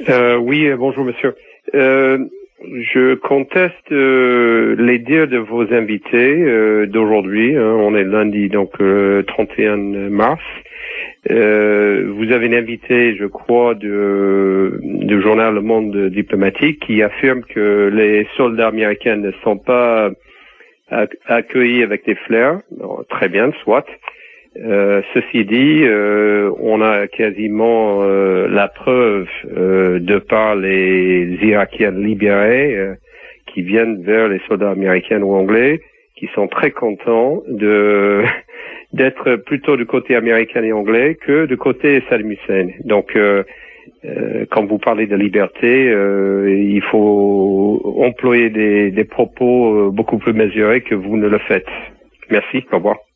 Oui, bonjour monsieur. Je conteste les dires de vos invités d'aujourd'hui. On est lundi, donc 31 mars. Vous avez une invitée, je crois, du journal Le Monde diplomatique qui affirme que les soldats américains ne sont pas accueillis avec des fleurs. Non, très bien, soit. Ceci dit, on a quasiment la preuve de par les Irakiens libérés qui viennent vers les soldats américains ou anglais, qui sont très contents d'être plutôt du côté américain et anglais que du côté Saddam Hussein. Donc, quand vous parlez de liberté, il faut employer des propos beaucoup plus mesurés que vous ne le faites. Merci, au revoir.